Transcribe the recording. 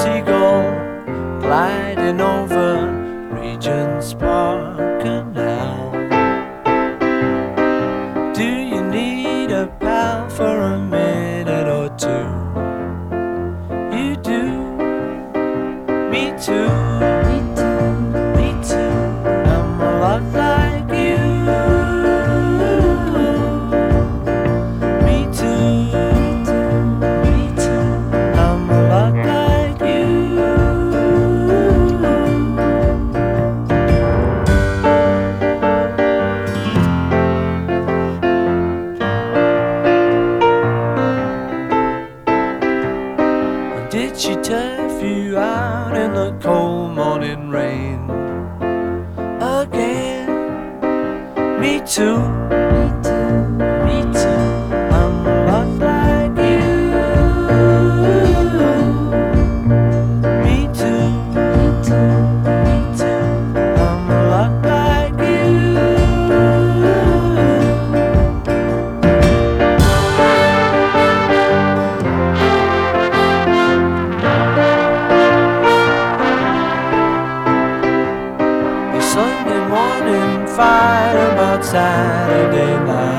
seagull gliding over Regent's Park Canal. Do you need a pal for a minute or two? You do. Me too. Me too. Me too. I'm a lot like you. Me too. Me too. I'm a lot like you. Did she turf you out in the cold morning rain again? Me too. Me too. Me too. I'm a lot like you. Me too. Me too. Me too. I'm a lot like you. Sunday morning fight about Saturday night.